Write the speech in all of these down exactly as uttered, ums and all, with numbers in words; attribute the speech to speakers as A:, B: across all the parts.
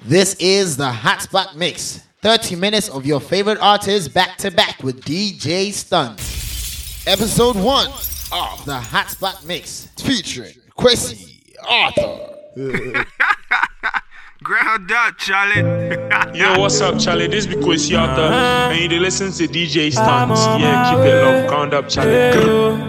A: This is the Hotspot Mix. thirty minutes of your favorite artists back to back with D J Stunt. Episode one of the Hotspot Mix featuring Kwesi Arthur.
B: Ground up, Charlie.
C: Yo, what's up, Charlie? This be Kwesi Arthur, and you listen to D J Stunt. Yeah, keep it low. Ground up, Charlie.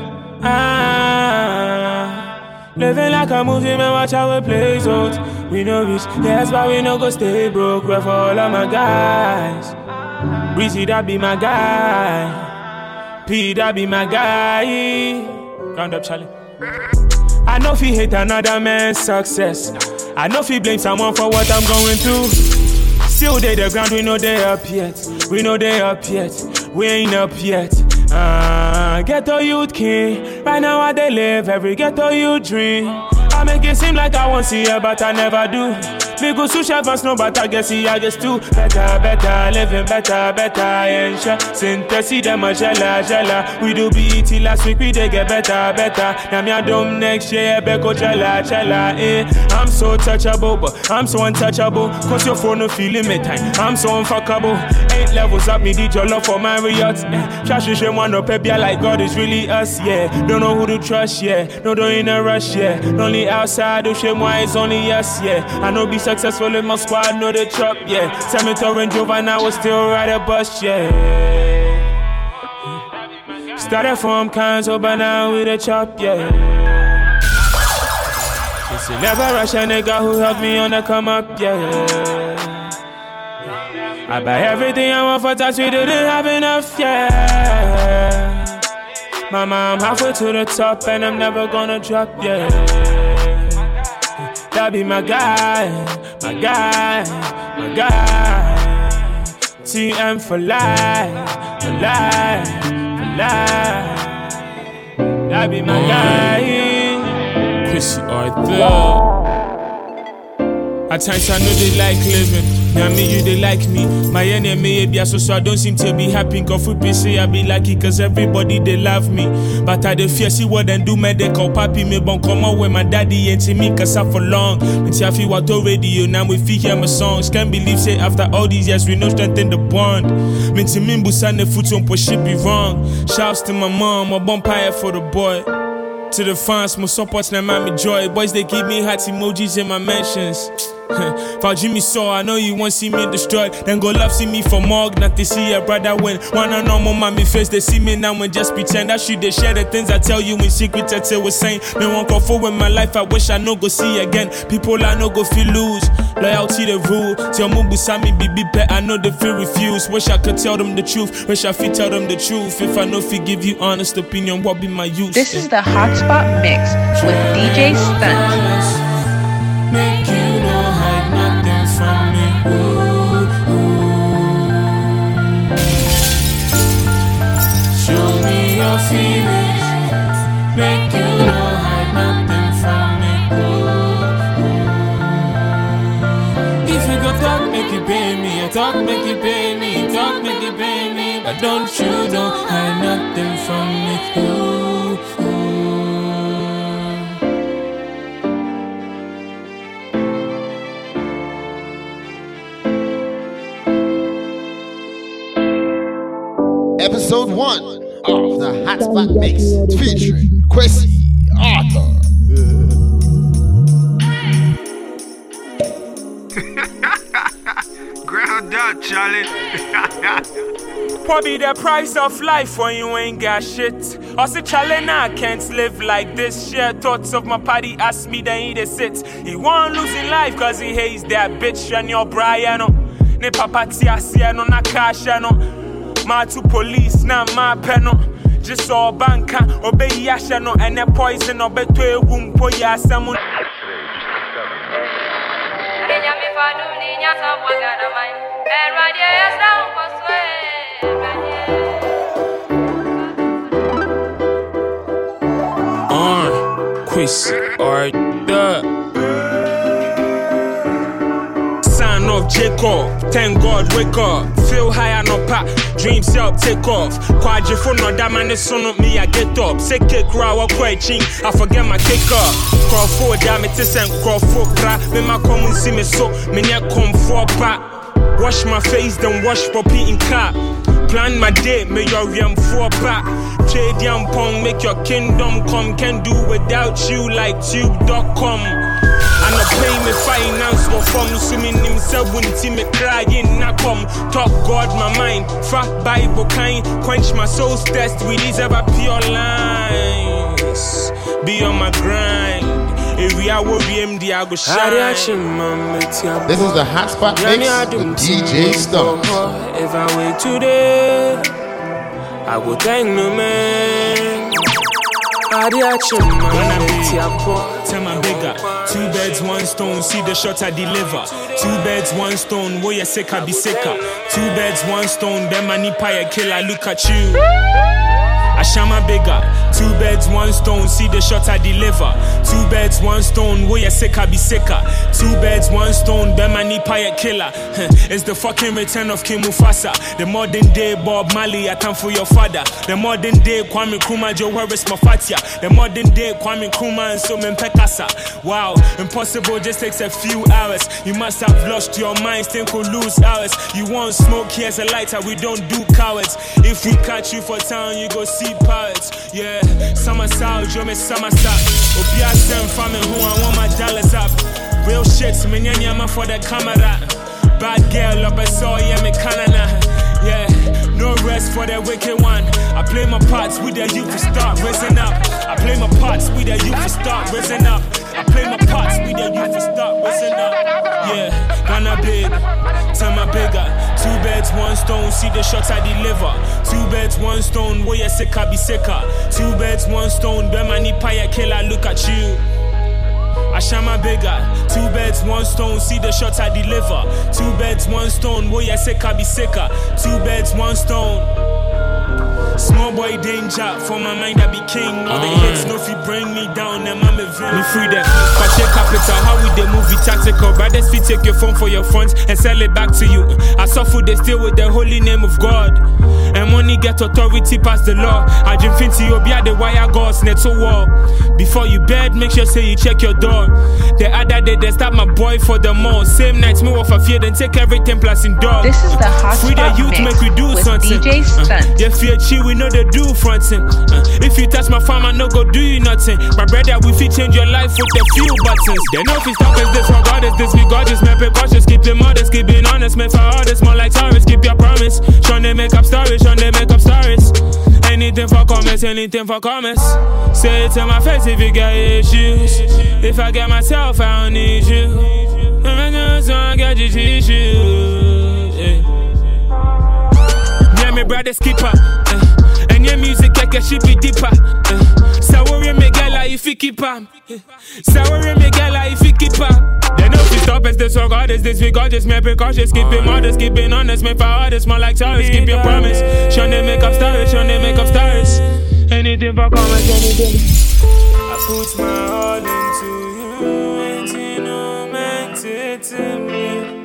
D: Living like a movie, man, watch how we play out. We know rich, yes, but we no go stay broke. We're for all of my guys. Breezy, that be my guy. P, that be my guy. Round up, Charlie. I know if he hate another man's success. I know if he blame someone for what I'm going through. Still they the ground, we know they up yet. We know they up yet. We ain't up yet. Uh, ghetto youth king. Right now I they live every ghetto youth dream. I make it seem like I won't see her, but I never do. Me go sous chef and snow, but I guess he I guess too. Better, better, living better, better, and sure. Since see them a jella, jella. We do B E T last week, we they get better, better. Now me a dumb next year, Beko chella, chella, eh. I'm so touchable, but I'm so untouchable. Cause your phone no feeling me time. I'm so unfuckable. Eight levels up, me did your love for Marriott, eh. Trash is one up, baby, like God is really us, yeah. Don't know who to trust, yeah. No, don't in a rush, yeah. Only outside, do shame why it's only us, yeah. I know be successful in my squad, know the chop, yeah. Cemetery and drove and I was still ride a bus, yeah. Started from Kanzo, but now with a chop, yeah. It's a never rush a nigga who helped me on the come up, yeah. I buy everything I want for tax, we didn't have enough, yeah. Mama, I'm halfway to the top and I'm never gonna drop, yeah. That be my guy, my guy, my guy. T M for life, for life, for life. That be my guy.
C: Kwesi Arthur. At times I know they like living. Now me, you they like me. My enemy be so so I don't seem to be happy. Cause food say I be lucky cause everybody they love me. But I dey fear see what them do me they call papi me bon come on when my daddy ain't to me cause I for long. Me see I feel what radio now we feel hear my songs. Can't believe say after all these years we no strengthen the bond. Me to me busan the foot on push it be wrong. Shouts to my mom, a bonfire for the boy. To the fans, my support them and me joy. Boys they give me heart emojis in my mentions. For Jimmy saw, I know you won't see me destroyed. Then go love see me for mug, not to see a brother win. Wanna know more mommy face, they see me now and just pretend. I should they share the things I tell you in secret that they was saying. Me won't go forward my life, I wish I no go see again. People I no go feel lose. Loyalty the rule. Tell Mubu Sami Bibi pet, I know they feel refuse. Wish I could tell them the truth. Wish I could tell them the truth. If I know if you give you honest opinion, what be my use?
E: This is the Hotspot Mix with D J Stunt.
D: Make you no hide nothing from me. Ooh, ooh. Show me your feelings. Make you no hide nothing from me. Ooh, ooh. If you go talk, make you pay me. Talk, make you pay me. Talk, make you pay me. But don't you don't hide nothing from me. Ooh, ooh.
A: Episode one of the Hotspot Mix featuring Kwesi Arthur.
B: Ground up, Charlie.
D: What be the price of life when you ain't got shit? I say, Charlie, nah, I can't live like this. Share thoughts of my party, ask me, then he they sit. He won't lose in life cause he hates that bitch and your Brian. Ne papa tia no na cash no. My two police, not my penal. Just saw banka, obey yashano, and a poison or better womb po yasamun.
C: On Kwesi Arthur. of Jacob. Thank God, wake up. Feel high and up, dreams help take off. Quadrifo no that man is son of me, I get up. Say cake raw or quite ching, I forget my cake up. Crawl forward, damn it, is and crawl for bra. Me ma come and see me so, me near come for back. Wash my face, then wash poppy in car. Plan my day, may your realm for back. Trade young pong, make your kingdom come. Can do without you like tube dot com. And I pay me finance for from swimming himself when see me crying. I come talk God my mind. Fat Bible kind, quench my soul's thirst with these ever pure lines. Be on my grind. If we are what we M D, I go shine.
A: This is the Hotspot Mix with D J Stunt.
D: If I wait today, I go thank no man.
C: Tell my bigger. Two beds, one stone, see the shot I deliver. Two beds, one stone, boy you sick I be sicker. Two beds, one stone, them money pie killer, look at you. Ashama bigger. Two beds, one stone, see the shot I deliver. Two beds, one stone, boy you sick I be sicker. Two beds, one stone, them money pie killer. It's the fucking return of King Mufasa. The modern day Bob Marley, I come for your father. The modern day Kwame Nkrumah, Joe Harris Mafatia. The modern day Kwame Nkrumah and so Pekasa. Wow, impossible just takes a few hours. You must have lost your mind, think we'll lose hours. You want smoke, here's a lighter, we don't do cowards. If we catch you for town, you go see pirates. Yeah, summer sound, you me summer stop. Obia send family who I want my dollars up. Real shit, me nyama for the camera. Bad girl, up I saw, yeah, me canana. Yeah, no rest for the wicked one. I play my parts with the youth to start raising up. I play my parts with the youth to start raising up. I play my parts with the youth to start raising up. Yeah, Ghana big, time my bigger. Two beds, one stone, see the shots I deliver. Two beds, one stone, boy you sick I be sicker. Two beds, one stone, them I need pie killer, look at you. Ashama bigger. Two beds, one stone, see the shots I deliver. Two beds, one stone, boy I sick I be sicker. Two beds, one stone. Small boy danger, for my mind I be king. All the hits, no fi bring me down, and I'm a villain. Me free them, Pache Capital, how we the movie tactical. Brothers fi take your phone for your funds and sell it back to you. I suffer they still with the holy name of God. And money get authority past the law. I dream finty obia the wire gods net so wall. Before you bed, make sure say you check your door. The other day they start my boy for the mall. Same night me off a fear, then take everything plus in dog.
E: This is the Hotspot
C: Free the youth,
E: Mix
C: make we do
E: with
C: something.
E: D J Stunt.
C: Uh, yeah, fear chi, we know they do fronting. Uh, if you touch my farm, I no go do you nothing. My brother, we fit change your life with a few buttons. They know if you stop us, this for God is this, we gorgeous, man, precautious, keep them modest, keep being honest, man, for artists, more like Taurus, keep your promise. Sean they make up stories, Sean they make up stories. Anything for comments, anything for comments. Say it to my face if you got issues. If I get myself, I don't need you. If I get so I got your issues. Yeah, me brother skipper. Uh, and your music like a shit be deeper. Uh, so worry me girl if you keep up. So worry me girl if you keep up. They know if you stop us, this for God is this, we got just man precautious, keep it modest, keep it honest, man for artists, more like Taurus, keep your promise. Sean they make up stories, Sean they make up stories. Anything for comments, anything.
D: I put my all into you, and you know meant it to me.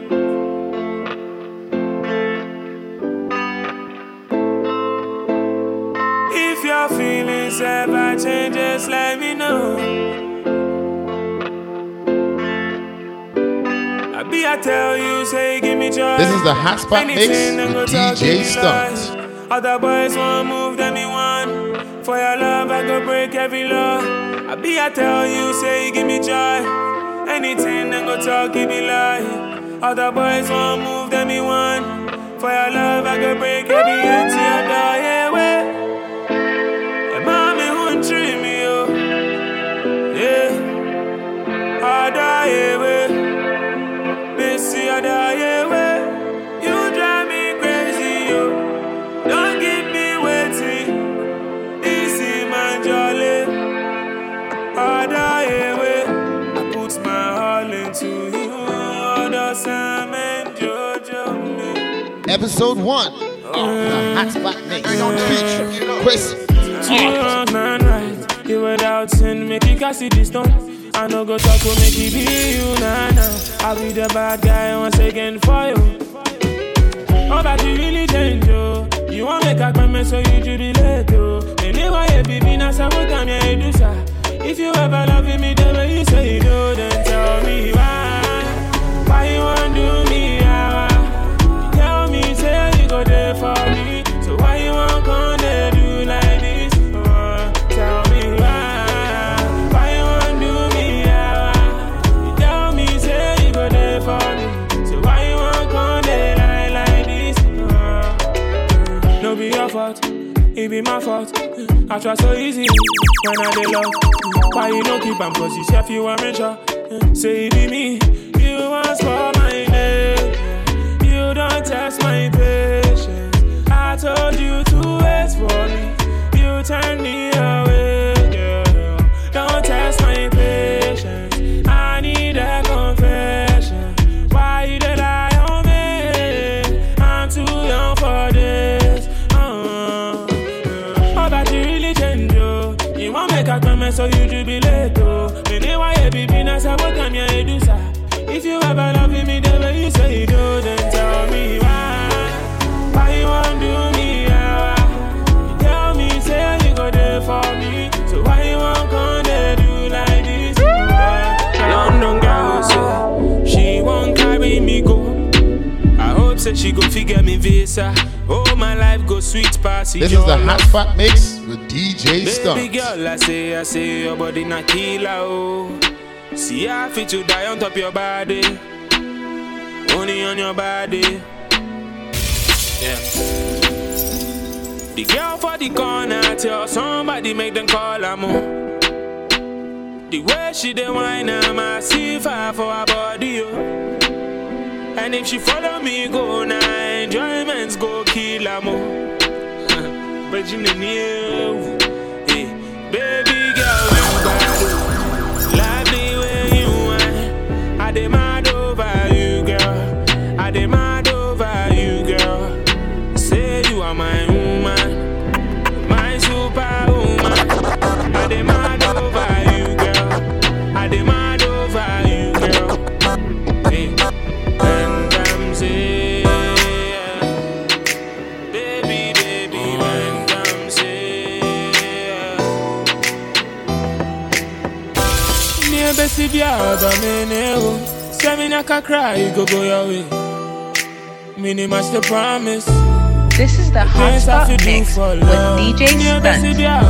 D: If your feelings ever change, just let me know. I be I tell you, say give me joy.
A: This is the Hotspot Mix with D J Stunt.
D: Other boys want move them me one. For your love I go break every law. I be I tell you, say give me joy. Anything them go talk, give me lie. Other boys want move them me one. For your love I go break every empty door. Yeah, way. And mommy won't treat me, oh. Yeah. I die, yeah, way. Missy, I die, yeah, way. You drive me crazy, yo. Don't keep me waiting. Easy, man, jolly. I die, yeah, way. I put my all into you. All the Sam and Jojo, me.
A: Episode one of the Hotspot Mix featuring Chris.
D: You were without sin, make you can see this done. I no go talk to make it be you, nah, nah. I'll be the bad guy once again for you. Oh, but you really change, oh. You want make a comment so you jubilate, oh. Anyway, you be been as I would come here, do sir. If you ever love me the way you say you do, then tell me why. Why you want do me, ah? You tell me, say you go there for me. So why you want come there do like this? Oh, tell me why. Why you want do me, ah? You tell me, say you go there for me. So why you want come there like, like this? Oh, no be your fault, it be my fault. I try so easy when I dey love. Why you don't keep on pussy? Chef, you want me sure? Say it be me. You want for my name. You don't test my patience. I told you to wait for me. You turn me away, girl. Don't test my patience. I need a confession. Why you dey lie on me? I'm too young for this. Uh, oh, but you really change, oh. You want make a comment so you jubilate, oh. Anyway, you be been as I would come here, do sir. If you ever love me the way you say you do, then tell me why. Why you want do me, ah? You tell me, say you go there for me. So why you want come there do like this? London girl, so she won't carry me go. I hope that she go figure me visa. Oh, my life go sweet passy.
A: This is the Hot Spot Mix with D J Stunt.
D: Baby girl, I say, I say, your body not killer, oh. See, I fit to die on top your body. Only on your body. Yeah. The girl for the corner, tell somebody make them call her more. The way she dey whine, I see fire for her body, oh. And if she follow me, go now, enjoyments go kill her more. But you know, hey, baby girl, you bad, like the way you want. I demand over you, girl. I demand over you, girl. Say you are my woman, my superwoman. I demand over you, girl. I demand over you, girl. Hey, and I'm saying, baby, baby, and I'm saying, near Bessie Biada, Meneo. Seven I can cry, you go go your way. Mini match the promise.
E: This is the Hot Spot Mix with D J Stunt.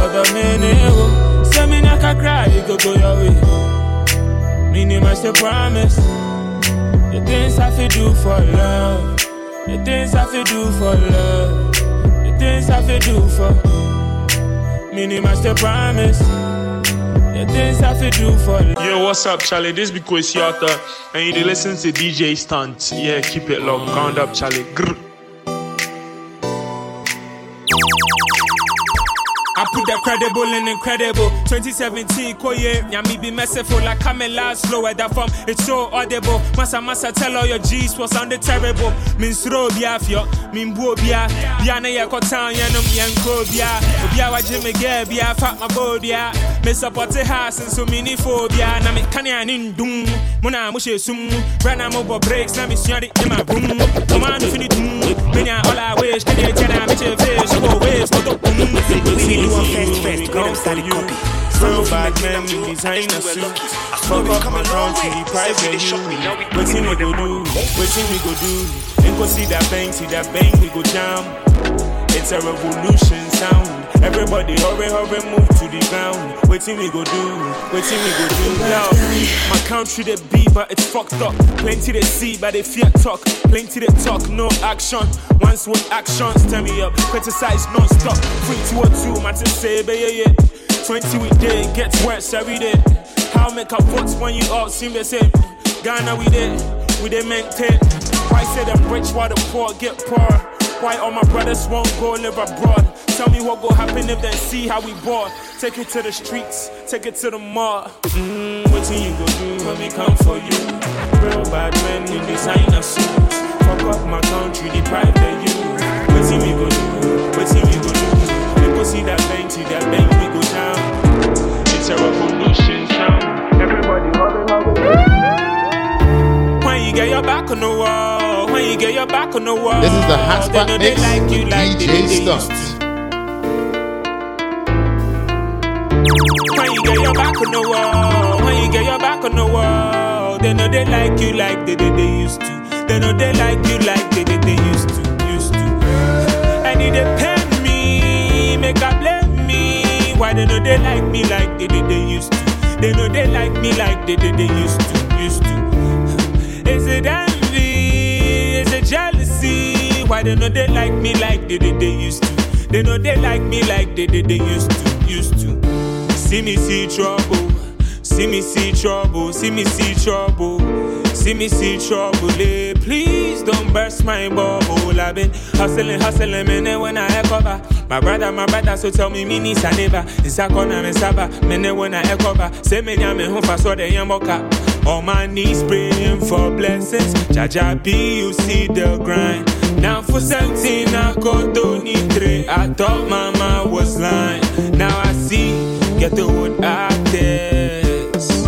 D: Seven I can cry, you go go your way. Mini match the promise. The things I feel do for love. The things I feel do for love. The things I feel do for. Mini match the promise. The things I feel do for love.
C: Yo, what's up, Charlie? This be Kwesiata, and you dey listen to D J Stunt. Yeah, keep it low. Count up, Charlie. Grr.
D: I put the credible and incredible. twenty seventeen, Koye, Yami be merciful like Camilla, slower that form. It's so audible. Massa Massa tell all your G's was sounded terrible. Min sro biafio, min bo bia, Biana Yakotan, Yanum Yanko bia, Biawa Jimmy Gare, Bia, Fat my bodia. Miss up what the house and so many phobia. Nami Kanyan in doom, Mona Mushe Sum, Brana mobile breaks, Nami Siari in my room. Come on, finish doom. Menya all I wish, can you tell me to fish? You go waste, no boom.
F: Fast, fast, go outside and copy.
D: Real bad men in designer suits. Fuck up my country, the private you. Waiting we go do, waiting we go do. Ain't go see that bang, see that bang, we go jam. It's a revolution sound. Everybody hurry, hurry, move to the ground. Waiting we go do, waiting we go do. Now, my country they be, but it's fucked up. Plenty they see, but they fear talk. Plenty they talk, no action. Once with actions, turn me up. Criticize non-stop. Three, two, or two, man, to say, but yeah, yeah. Twenty we did, gets worse every day. How make up votes when you all seem the same? Ghana we did, we did maintain. Why say them rich while the poor get poorer? Why all my brothers won't go live abroad? Tell me what go happen if they see how we bought. Take it to the streets, take it to the mall. Mmm, what you go do when we come for you? Real bad men in designer suits. Fuck up my country, deprive the youth. What we go do? What we go do? We go see that bang, see that bang, we go down. It's a revolution sound. Everybody When you get your back on the wall,
A: This is the Hot
D: they
A: Spot
D: know they
A: Mix,
D: like you like
A: D J
D: they, they used
A: Stunts.
D: to. When you get your back on the wall, when you get your back on the wall, they know they like you like they, they, they used to. They know they like you like they, they, they used to, used to. And it depend me, make a blame me. Why they know they like me like they, they, they used to. They know they like me like they, they, they used to, used to. Is it envy? Is it jealousy? Why they know they like me like they, they, they used to. They know they like me like they, they, they used to, used to. See me see trouble, see me see trouble, see me see trouble, see me see trouble. Eh, please don't burst my bubble. I've been hustling, hustling, man. When I cover, my brother, my brother, so tell me, me needs a neighbor. It's a corner, me saba, man. When I cover, say me, I'm home for so they yamboka. On my knees praying for blessings. Jaja B, you see the grind. Now for seventeen, I got don't need three. I thought mama was lying. Now I see. Get the wood artists.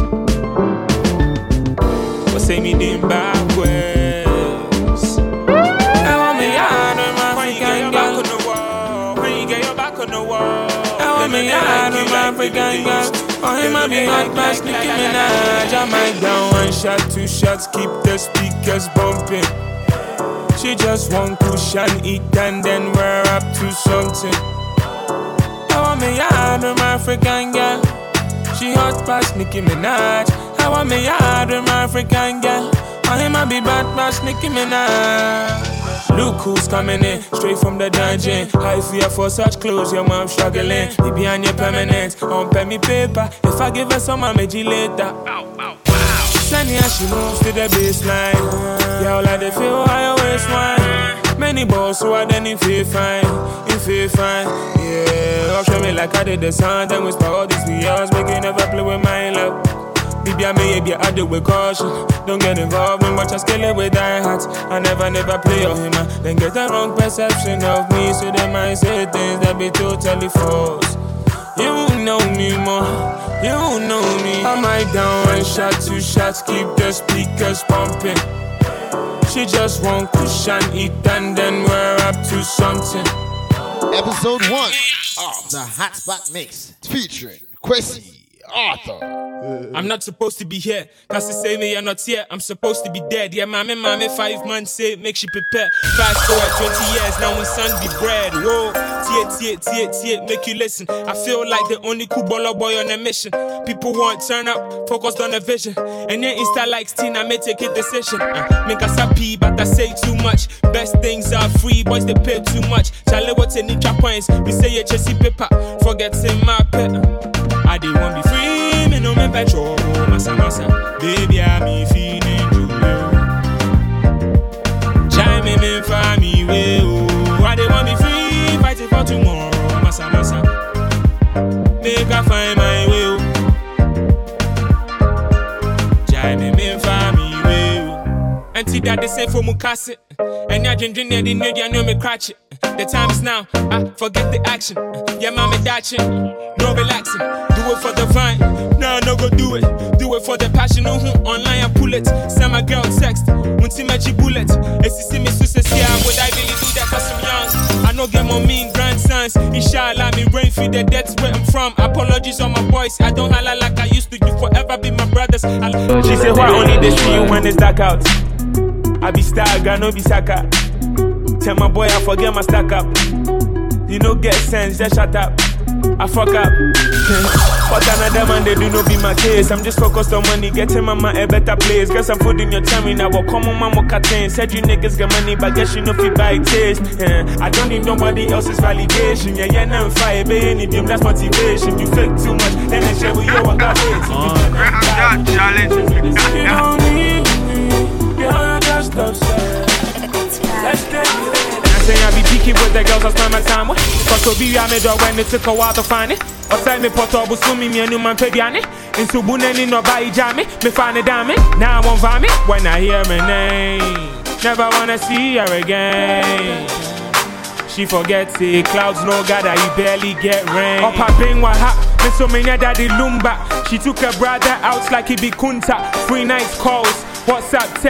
D: But say me dim backwards. I want me out of my when you get your back on the wall. When you get your back on the wall. I want me out of my African girl. Oh, he might be hot past Nicki Minaj. I might down one shot, two shots, keep the speakers bumping. She just want cushion, eat and then we're up to something. I want me out of my African girl. She hot past Nicki Minaj. I want me out of my African girl. I might be bad past Nicki Minaj. Look who's coming in, straight from the dungeon. High fear for such clothes, your mom struggling. He behind your permanent, on pen me paper. If I give her some, I'll make you later. Sunny as she moves to the baseline. Y'all like they feel higher waistline. Many balls, so I then you feel fine. You feel fine, yeah. Up show me like I did the sun. Then whisper all these years, make you never play with my love. Baby, I may be I do with caution. Don't get involved in what I scale it with die hats. I never, never play on him. Then get the wrong perception of me. So they might say things that be totally false. You know me more, you know me. I might down one shot, two shots, keep the speakers pumping. She just want cushion, eat and then we're up to something.
A: Episode one of the Hot Spot Mix featuring Kwesi Arthur.
D: I'm not supposed to be here, cause they say me I'm not here. I'm supposed to be dead. Yeah, mommy, mommy, five months say make she prepare. Fast forward twenty years, now my son be bred. Whoa, tie, tie, tie, tie, make you listen. I feel like the only cool baller boy on a mission. People want turn up, focused on the vision. And then Insta likes teen, I may take a decision. Uh, make us happy, but I say too much. Best things are free, boys they pay too much. Charlie, what's in the points? We say a chessy paper, forgetting my pet. I did want be free, me no me petrol, massa massa. Baby, I me feeling you. Chime me, me for me, way. I did want be free, fighting for tomorrow, massa massa. Make I find my way. Chime me, me for me, way. And see that they say for Mukase. And I drink drink the need, I know me cratch it. The time is now, I forget the action. Yeah, mommy dashing, no relaxing. Do it for the vine, no, no go do it. Do it for the passion, no online I pull it. Send my girl text, won't see my bullet. If you see me sister, see how would I really do that cause I'm young. I know get more mean grandsons. Inshallah, me rain feed the debts where I'm from. Apologies on my voice, I don't holla like I used to. You forever be my brothers. I she said, why only they see you when it's dark out? I be stagger, no be saka. Tell my boy I forget my stack up. You know get sense, just shut up. I fuck up. But another man they do not be my case. I'm just focused on money, getting mama a better place. Guess I'm food in your tummy now. What come on mama cutting? Said you niggas get money, but guess you know if you buy taste. Yeah. I don't need nobody else's validation. Yeah, yeah, now I'm fire, baby. Need them, that's motivation. You fake too much, then I share with you what got it.
B: Ground up, Charlie.
D: You don't need me, you're just upset. Let's get it. I say I be picky with the girls I spend my time with. Cause to be a major when it took a while to find it. Outside me portable sumi me a new man pediane. In Subuneni no buy jammy. Me find a damn it. Now I won't find me when I hear my name. Never wanna see her again. She forgets it. Clouds no gather, you barely get rain. Up her bing wa ha. Me so many daddy lumba. She took her brother out like he be kunta. Free night calls, WhatsApp text.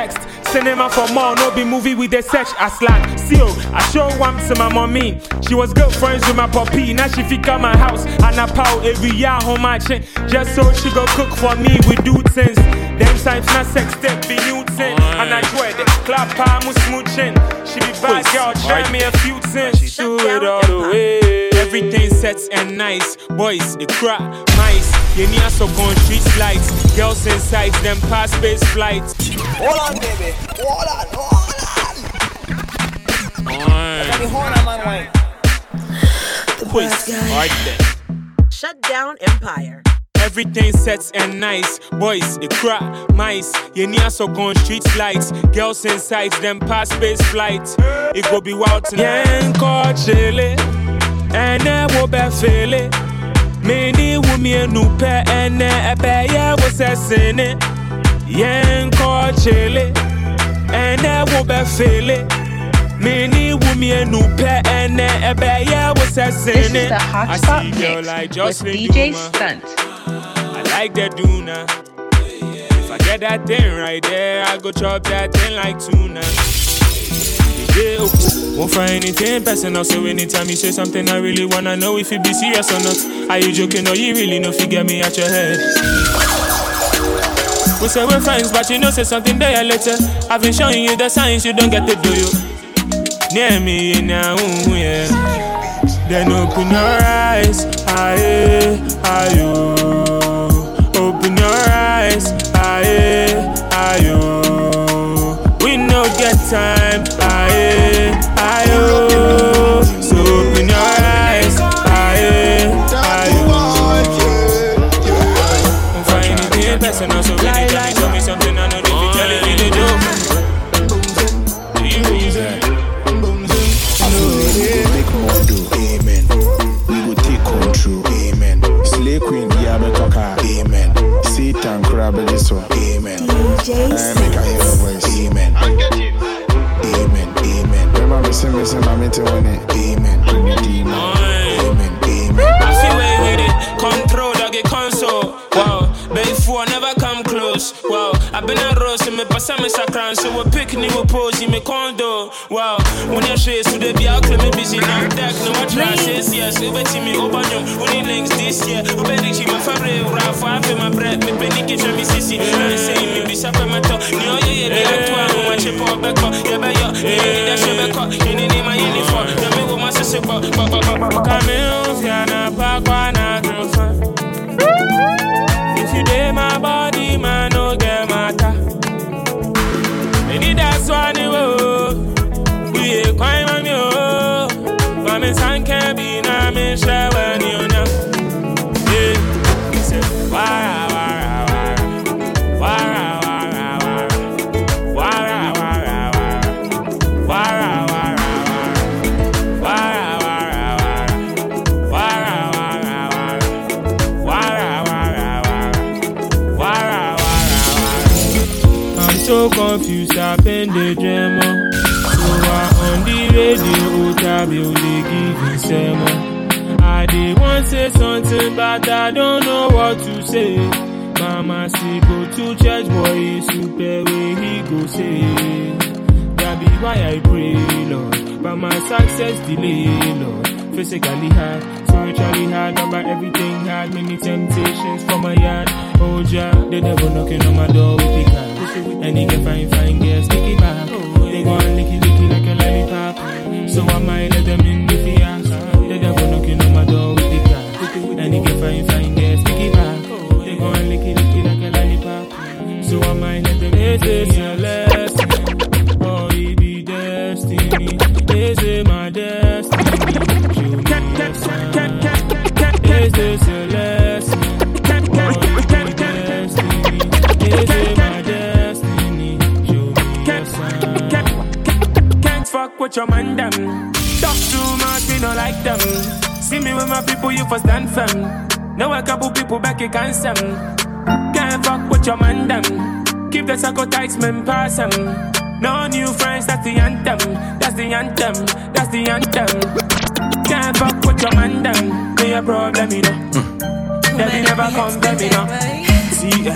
D: cinema for more, no be movie with the search as like. See, I show one to my mommy. She was good friends with my puppy. Now she fit at my house and I pow every year home matching. Just so she go cook for me, we do things. Them signs not sex step be new thing. And I swear the clap palm was smooching. She be bad girl, try me a few things. Do it all the way. Everything sets and nice. Boys, it crack, mice. You need so on street lights. Girls inside them past space flights.
F: Hold on, baby. Hold on, hold on. Let me hold on, man, wine.
C: Quiz, right there.
G: Shut down Empire.
D: Everything sets and nice. Boys, it crack, mice. You need so on street lights. Girls inside them past space flights. It go be wild tonight. Yeah, call chile. And I will be feeling. Many women who pay and I pay. I was a sinner. Yeah, call chile. And I will be feeling. Many women who pay and I pay. I was a sinner.
E: This is the Hotspot Mix like with D J Stunt.
D: I like that Duna. If I get that thing right there, I go chop that thing like tuna. Yeah, won't find anything personal, so anytime you say something, I really wanna know if you be serious or not. Are you joking or you really know if you get me out your head? We say we're friends, but you know say something there later. I've been showing you the signs, you don't get to do you. Near me now, yeah. Then open your eyes, aye, aye, open your eyes, aye, aye. We no get time, aye, aye. So open your eyes, aye, aye. Don't find anything personal, so really tell me, tell me something I know they be telling me to do. Do you use it?
H: Amen. We will take control. Amen. Slay Queen, Yabatoka. Amen. Satan, Krabeliso. Amen. I make a hear voice. Amen. Amen. Amen. Remember, listen, listen, I'm into one. Amen. Amen. Amen. Amen.
D: I feel way with it. Control, dog, it console. Wow. Before never come close. Wow. I've been a rose, me pass me sacran, so we pick me, we pose, me condo. Wow. When you share, so they be out, me busy now. Deck, no what trash is, yes. We bet me over you. Only links this year. We bet you my favorite. Ralph, I feel my breath. Me penny give me sissy. And say me be sap my toe. No, yeah, yeah, yeah. Two hours, my chip up back up. Yeah, but yeah, yeah, that shit back up. You need my uniform. Yeah, me with my sister, but, but, but, but, but. Come in, Fiana, Pakwana, girlfriend. If you dare my body, man, no get matter. Maybe that's why you will. We ain't quite on you. But me son can't be now, me share when you know. Yeah, he said, wara, wara, wara, wara, wara, wara, wara, wara, wara, wara, wara, I'm so confused, I've been the drama. So I on the radio, Otabil, they giving sermon. I did want to say something, but I don't know what to say. Mama say go to church, boy, super way he go say. That be why I pray, Lord. But my success delay, Lord. Physically hard, spiritually hard, about everything hard. Many temptations from my yard. Oh, Jah, the devil knocking on my door with the car. And he can find, find girls, stick it back. They go and licky, licky like a lollipop. So I might let them in if he asks. The devil knocking on my door with the car. And he can find, find girls, stick it back. They go and licky, licky like a lollipop. So I might let them in. This is your lesson. Oh, it be destiny. This is my destiny. Show me your sign. Is this your lesson? Oh, it be destiny. This is my destiny. Show me your sign. Can't fuck with your man, them. Talk too much, we don't like them. See me with my people, you for stand firm. Now a couple people back, you can't stand. Can't fuck with your man, them. Keep the circle tight, man, pass them. No new friends, that's the anthem. That's the anthem, that's the anthem. Can't fuck with your man, them. Be a problem, you know. That they never come to me, you know. See, uh,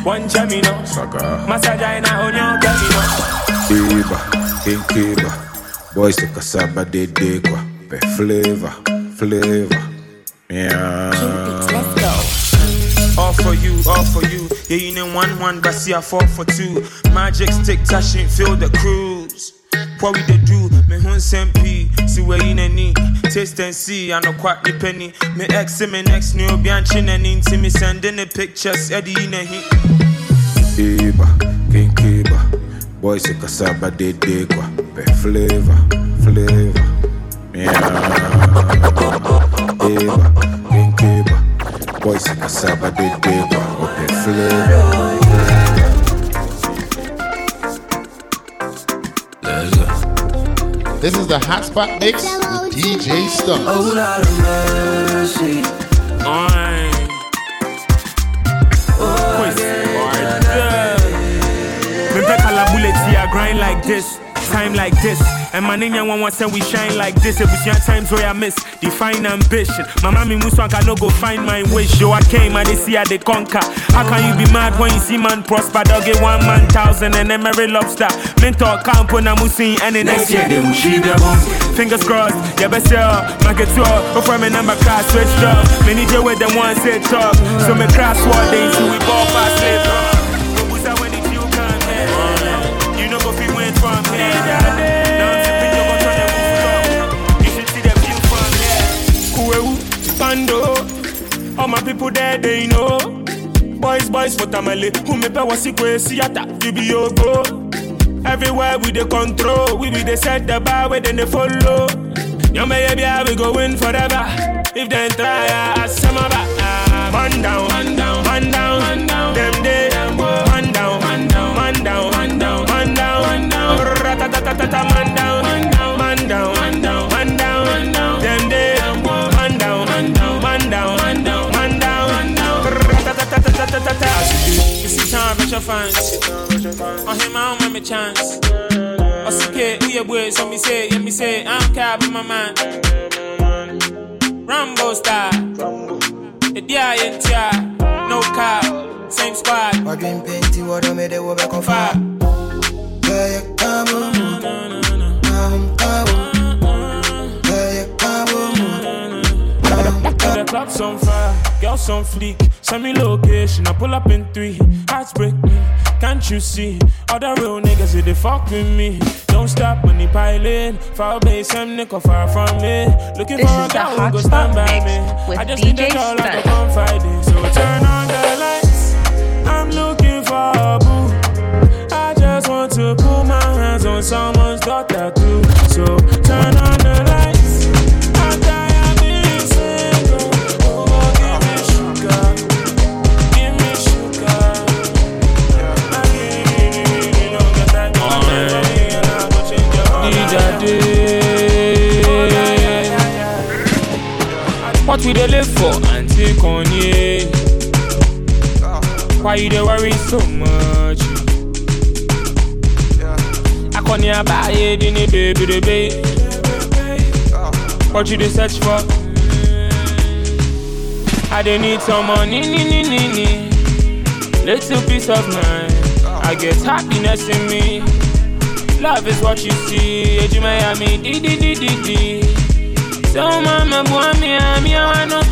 D: One chamino, Masajina on your camino.
I: Eba, Inkeba, boys to Kasaba de Dequa, be flavor, flavor. Yeah.
J: Let's go.
D: All for you, all for you. Yeah, you know one one, but see I fall for two. Magic stick touching, feel the cruise. What we they do? Me hun sempi, see where in any taste and see. I know quite the penny. Me ex me next new bianchin and into me sending the pictures. Eddie in a hit.
I: Eba, Inkeba, boys to Kasaba de Dequa, be flavor, flavor. Yeah. Eba, Inkeba, boys in Kasaba de Dequa, be flavor.
A: This is the Hotspot Mix with D J Stun.
K: Oh, Lord of mercy.
D: Aye. Oh, me back a la bullet here, grind like this, time like this. And my nigga one say we shine like this. It was your times where I miss define ambition. My mommy Muswanka no go find my wish. Yo, I came and they see how they conquer. How can you be mad when you see man prosper? Dog get one man thousand and then marry lobster. Mentor camp when I'm seeing any next year they will see them. Fingers crossed, yeah best yeah. Market tour, before me number class switched up. Many day with them one say talk. So me cross what they see we ball fast slave. Who's that when the few come here? You know go feel went from here. All my people there, they know. Boys, boys, for Tamale. Who me pay was equal, see ata, you be your go. Everywhere we the control. We be the set the bar, where then they follow. Young baby, we go win forever. If they try, I some of that. Man down, man down, man down, man down. Them day, man down, man down, man down, man down, man down, man down. Ratatatata, man down, man down, man down, man down, man down, man down. Them day, man down, man down, man down, man down, man down, man down. Ratatatata. You see time, but your fans. On him, I don't want me chance. I see we a boy, so me say, yeah me say, I'm cab in my man. Rambo style. The D I N T I, no car, same squad.
K: I dream painty, what I made it over back on fire. Yeah, yeah, come on. Come, come on. Yeah, yeah, come on.
D: The club's on fire, girls on fleek. Send me location, I pull up in three. Hearts break me, can't you see? All the real niggas, say they fuck with me. Don't stop when they piling. Far away, some nigga far from me. Looking
E: This
D: for a
E: is the
D: guy who go stand
E: Hotspot
D: by
E: Mix
D: me.
E: with
D: I just
E: D J
D: need a girl like a
E: Stun.
D: confiding. So turn on the lights. I'm looking for a boo. I just want to put my hands on someone's daughter too. So turn on the lights. I'm tired being single. Oh, give me sugar. Give me sugar. I give you, you know, get that what we dey live for and take on ye? Why you dey worry so much? I can't hear about it in the baby, the baby. What you dey search for? I dey need some money, ni, ni, ni, ni. Little peace of mind. I get happiness in me. Love is what you see. Eji Miami, di di di di di. So mama, boy, me, me, I wanna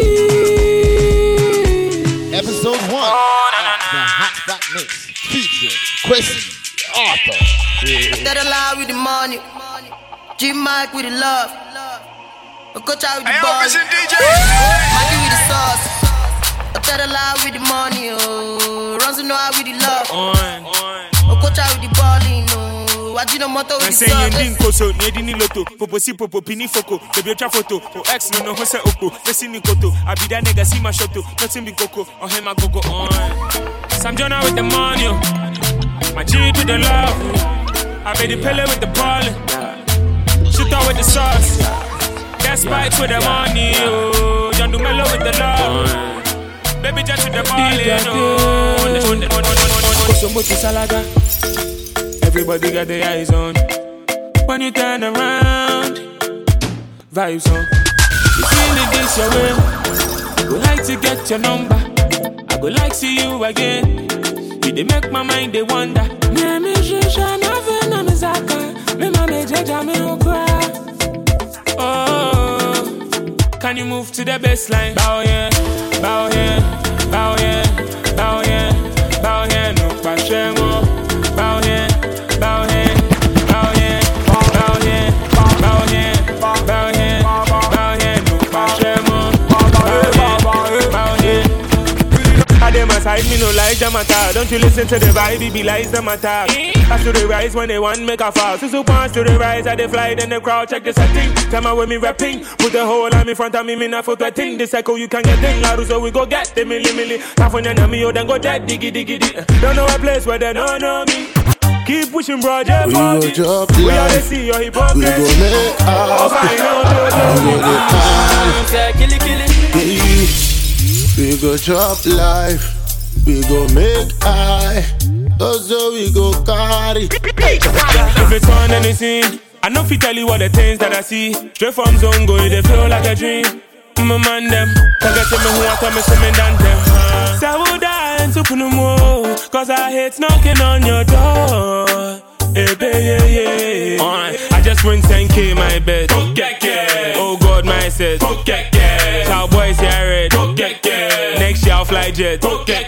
D: please.
A: Episode one
D: Oh,
A: of the Hotspot Mix featuring Quincy Arthur.
K: That alive with the money. G-Mike with the love. Coach out with the ball. Mikey with the sauce. That alive with the money. Oh, runs to know how with the love. Coach out with the balling. Oh. Wajino moto with the
D: sauce. Saying ding koso, nedi ni loto. Popo si popo pini foko. Baby ocha photo. O ex no no hose oko. Fesi ni koto. Abida nega si ma shoto. Nothing be koko. Oh hey ma go go on. Sam Jonah with the money. My G with the love. I made the Pele with the ballin'. Shoot out with the sauce. Get spikes with the money. Oh, John Dumelo with the love. Baby just with the ballin'. Oh, everybody got their eyes on. When you turn around, vibes on. You feel it this your way. We like to get your number. I go like see you again. You dey make my mind they wonder. Me me shisha never na me zaka. Me ma me jeja me okra. Oh, can you move to the baseline? Bow yeah, bow yeah, bow yeah, bow yeah, bow yeah, no pashengo. Bow yeah, bow yeah, bow yeah, bow yeah, bow yeah, bow yeah, bow yeah, no pashengo. I dem aside, me no like them attack. Don't you listen to the vibe, it be lies them attack. Pass to the rise when they want make a fall. So so pass to the rise, I they fly, then the crowd check the setting. Tell me when me rapping, put the whole arm in front of me, me not for thing. This echo you can get thing, Laru, so we go get the milli milli. Half on your me, oh then go dead, diggy diggy diggy. Don't know a place where they don't know me. Keep pushing, bro, just
H: we
D: for
H: go
D: it.
H: drop
D: We
H: life.
D: already see your hypocrisy.
H: We go make up. We go We go drop life. We go make high. Also we go carry.
D: If it's on anything, I know if you tell you what the things that I see. Straight from zone go, they feel like a dream. My man them, forget me who I come and see me than them. Sawoda and Supunumo, cause I hate knocking on your door. Hey, baby, yeah, yeah. Uh, I just win ten K my bet. Oh God, my set. Cowboys here red. Next year I'll fly jet.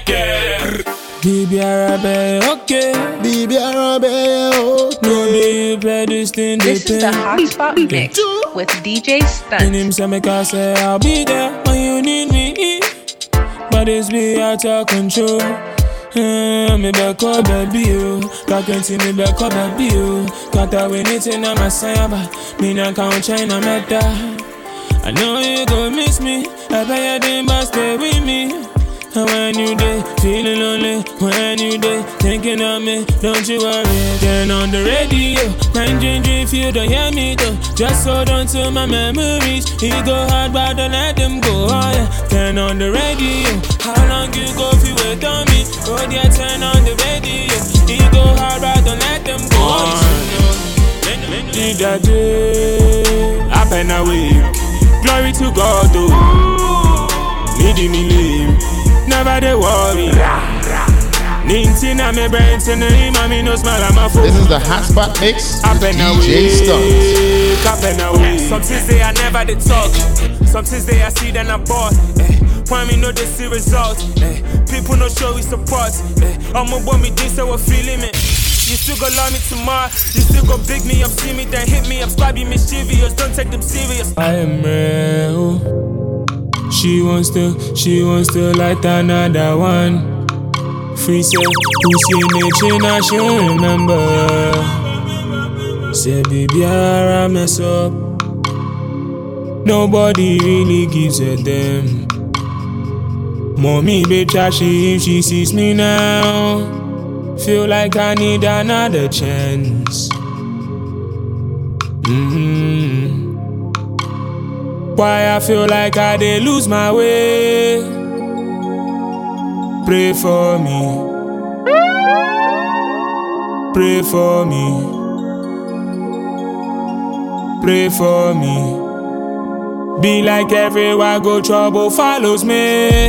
D: Baby Arabe, okay.
H: Baby Arabe, okay.
D: No, baby, play this thing.
E: This is the Hotspot Mix with D J Stunt.
D: In him say make I say I'll be there when you need me. But it's me out of control. Uh, me back up, baby, you. Can't see me back up, baby, you. Can't have anything on my side, but me not count China matter. I know you gon' miss me. I bet you didn't but stay with me. And when you day, feeling lonely. When you day, thinking of me, don't you worry. Turn on the radio, nine ginger if you don't hear me though. Just hold on to my memories. He go hard, but don't let them go. Oh yeah, turn on the radio. How long you go if you wait on me? Oh yeah, turn on the radio. He go hard, but don't let them go. Oh, did that day happen away? Glory to God, though. Needy me live. Never they worry. Nintina me brain to name, I mean no smile on my phone.
A: This is the Hotspot Mix with D J Stunt.
D: Some things they I never they talk. Some things they I see then I bought. Eh. Why me know they see results. Eh. People no show we support. Eh. I'm a boy me this so we're feeling it. You still gon' love me tomorrow. You still gon' big me up, see me, then hit me up, stab you mischievous. Don't take them serious. I am real. She wants to, she wants to light another one. Free say, who see me China, she remember. Say, baby, I mess up. Nobody really gives a damn. Mommy, babe, trashy if she sees me now. Feel like I need another chance. Mm-hmm. Why I feel like I did lose my way. Pray for me. Pray for me. Pray for me. Be like everywhere I go, trouble follows me.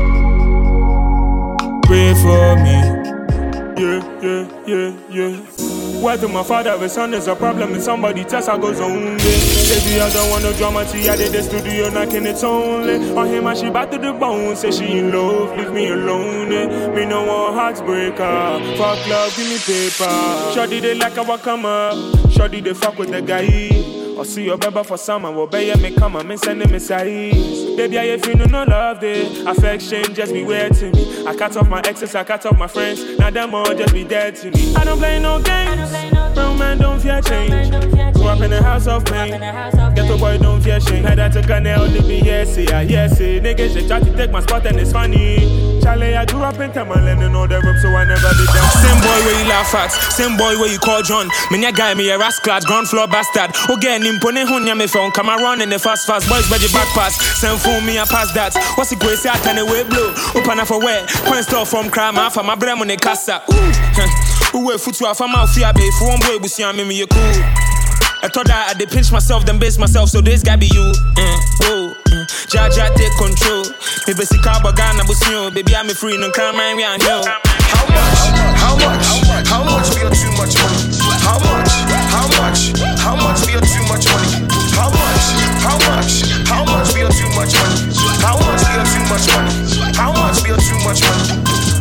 D: Pray for me. Yeah, yeah, yeah, yeah. Whether my father or son is a problem and somebody test I goes on. Baby, I don't want no drama, see I did the studio knocking it's only. On him and she back to the bone, say she in love, leave me alone. Eh. Me no one heartbreaker, fuck love, give me paper. Shorty they like how I come up, shorty they fuck with the guy. Or see your baby for summer, will be me come and me send him messages. Baby, I feel no love there. Affection just be weird to me. I cut off my exes, I cut off my friends. Now them all just be dead to me. I don't play no games. Real man don't fear change. Grew up in a house of pain. Get a boy don't fear shame. Had I took a nail to be yes, yeah, yes. Niggas they try to take my spot and it's funny. Charlie, I grew up in Tamaland and all the room, so I never did that. Same boy where you laugh at, same boy where you call John. Me nya guy me a rascal, ground floor bastard. Again, impone hunya me phone, come around in the fast fast. Boys by the back pass, same phone me a pass that. What's the grace I can away blow? Open up for where? Point store from crime, half of my brem on the casa. Ooh, wait foot to a farm out fear, babe. For one boy, we see me, me, you cool. I thought that I did pinch myself, then base myself, so this guy be you. Uh, whoa, uh. Jaja take control. Me basic carbon Ghana was new. Baby, I'm free, no crime, I'm here. How
J: much? How much? How much for your too much money? How much? How much? How much for your too much money? How much? How much? How much for your too much money? How much for your too much money? How much for your too much money?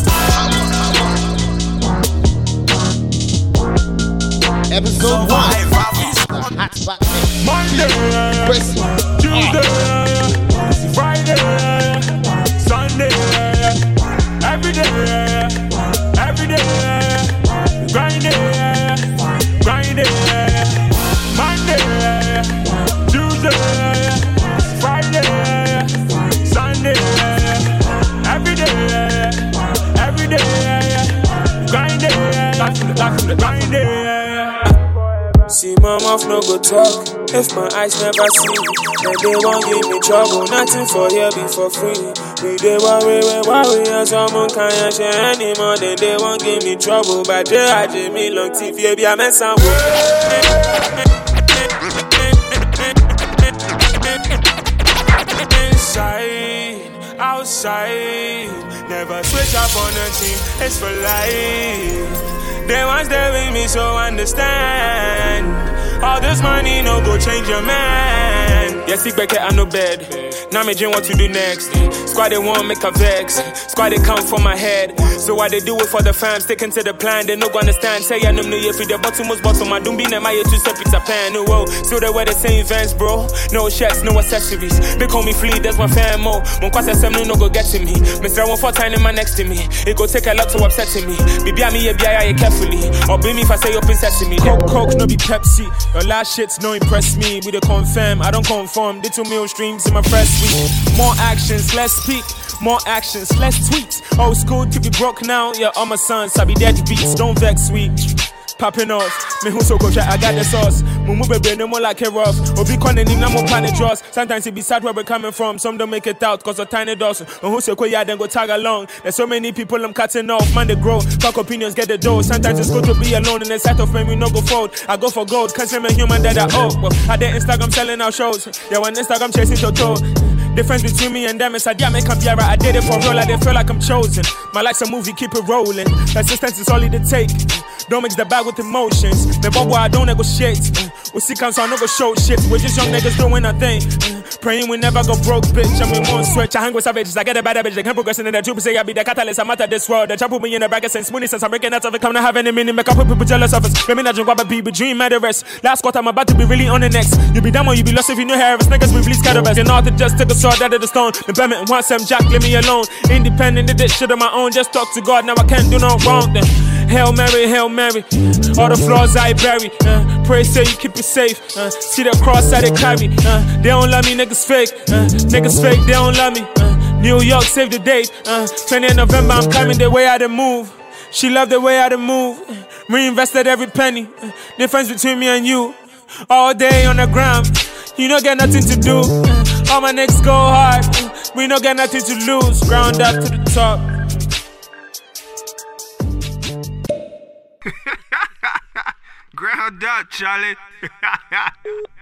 A: Episode one. The Hot Spot Mix.
D: Monday, Tuesday, Friday, Sunday, every day, every day, grinding, grinding. Monday, Tuesday, Friday, Sunday, every day, every day, grinding, grinding, grinding. See my mouth no go talk. If my eyes never see, then they won't give me trouble. Nothing for here be for free. We they worry, we worry, and someone can't share anymore. Then they won't give me trouble. But they had me long T V, be a mess and inside, outside, never switch up on a team. It's for life. They once there with me, so understand. All this money no go change your man. Yeah, sick back I no bed. Now me dream what to do next. Squad they want make a vex. Squad they come for my head. So why they do it for the fam, sticking to the plan. They no go understand. Say I know me if the bottom was bottom. I don't be in my two step it's a pan. No, whoa. So they wear the same Vans, bro. No checks, no accessories. They call me Flea, that's my fan mo. Mon kwasa sem no go get to me. Mister One four time in my next to me. It go take a lot to upset to me. Bibi me a biya carefully. Or be me if I say open sesame. Coke, Coke, no be Pepsi. Your last shits no impress me. We the confirm, I don't conform. Little meal streams in my fresh week. More actions, less speak. More actions, less tweets. Old school to be broke now. Yeah, all my sons, I be dead beats. Don't vex, sweet. Popping off, me who so coach, I got the sauce. Mumu baby, no more like a rough. Or be calling him, no more planet draws. Sometimes it be sad where we're coming from. Some don't make it out, cause of tiny doors. And who so cool, yeah, then go tag along. There's so many people I'm cutting off. Man, they grow, talk opinions, get the dough. Sometimes it's good to be alone. In the sight of me, we no go fold. I go for gold, cause I'm a human that I owe. Well, I did Instagram selling out shows. Yeah, when Instagram chasing Toto. Difference between me and them is I make up yeah, I did it for real, I didn't feel like I'm chosen. My life's a movie, keep it rolling. Persistence is all it take. Don't mix the bag with emotions. The bubble I don't negotiate. We see council, I no go show shit. We're just young niggas doing a thing. Praying we never go broke, bitch. I'm in one switch. I hang with savages. I get a bad bitch. They can't progress in the truth. Say I be the catalyst. I'm out of this world. The trap put me in the bracket since Mooney since I'm breaking out of it. Come to have any meaning. Make up with people jealous of us. Let me not drink what people dream at the rest. Last quarter, I'm about to be really on the next. You be down or you be lost if you know hair. If niggas we release cataracts. You know to just take a sword out of the stone. The Birmingham wants some Jack, leave me alone. Independent, did this shit on my own. Just talk to God. Now I can't do no wrong then. Hail Mary, Hail Mary. All the flaws I bury. Uh, pray say you keep it safe. Uh, see the cross I they carry. Uh, they don't love me, niggas fake. Uh, niggas fake, they don't love me. Uh, New York, save the date. Uh, twentieth of November, I'm coming the way I done move. She loved the way I done move. Uh, reinvested every penny. Uh, difference between me and you. All day on the ground. You don't get nothing to do. Uh, all my niggas go hard. Uh, we don't get nothing to lose. Ground up to the top.
B: Ground up, Charlie.